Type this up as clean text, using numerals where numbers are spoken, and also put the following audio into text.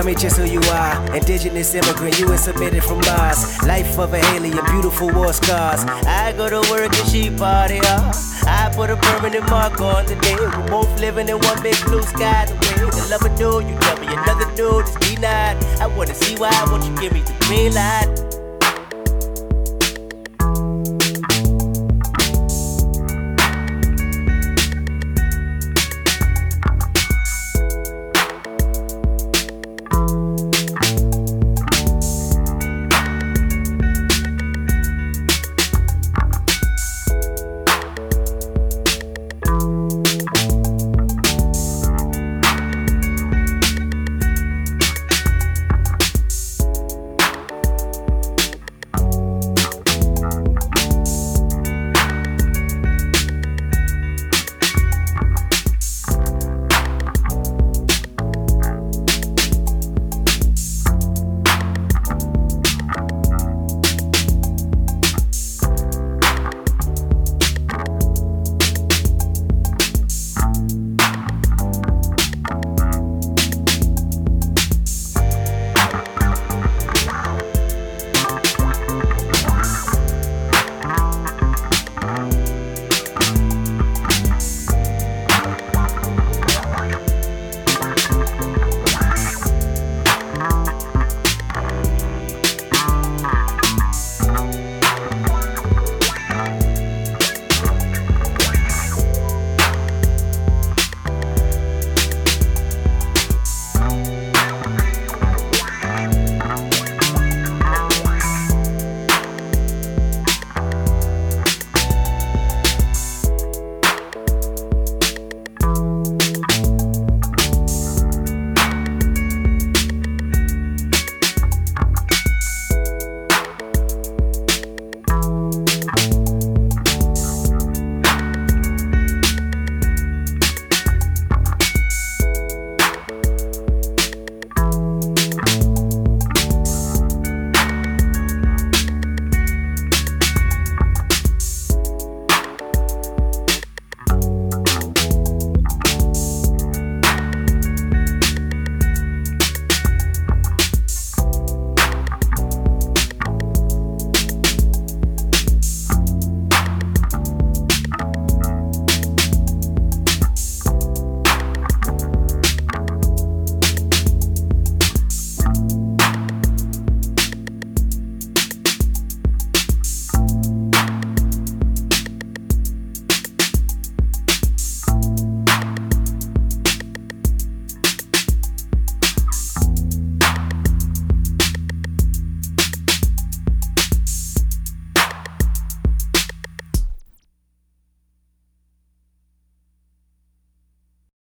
Tell me just who you are. Indigenous immigrant, you was submitted from Mars. Life of an alien, beautiful war scars. I go to work and she party hard. I put a permanent mark on the day. We're both living in one big blue sky. The way to love a dude, you tell me another dude is denied. I wanna see why, won't you give me the green light?